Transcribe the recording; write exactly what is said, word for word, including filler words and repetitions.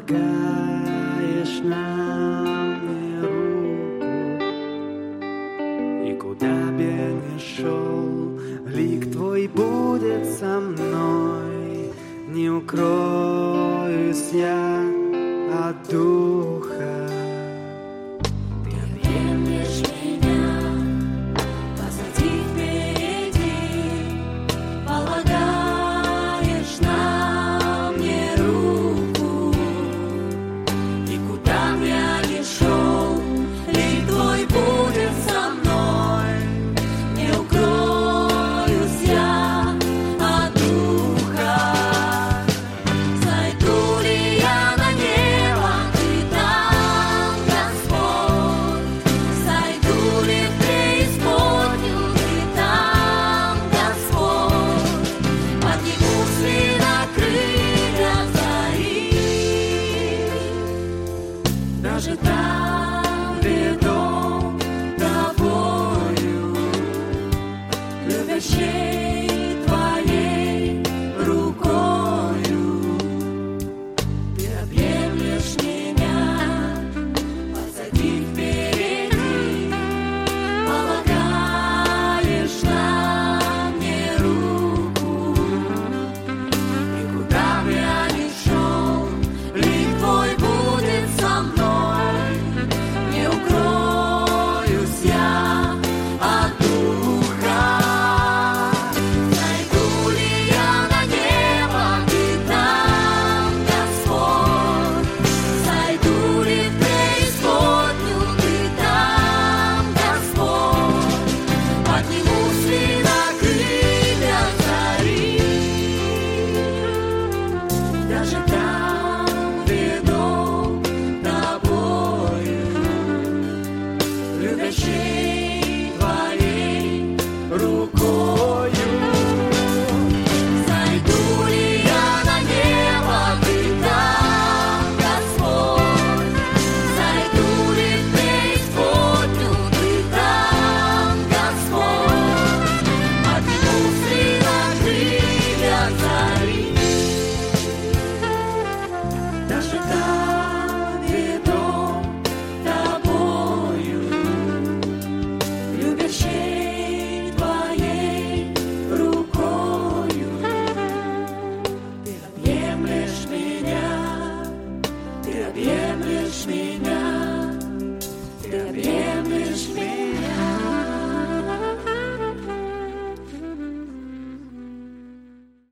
полагаешь на мне руку, и куда бы я ни шел, лик твой будет со мной. Не укроюсь я от духа. Даже там, где дом тобою, любящей твоей рукою, ты объемлешь меня, посади впереди, полагаешь на мне руку, и куда бы я ни шел, лик твой будет со мной. Любящей твоей рукою, зайду ли я на небо, ты там, Господь, зайду ли в преисподнюю, ты там, Господь, поднимусь ли на крылья зари, даже там, где дом тобою, любящей твоей рукою, ты объемлешь меня, ты объемлешь меня, ты объемлешь меня.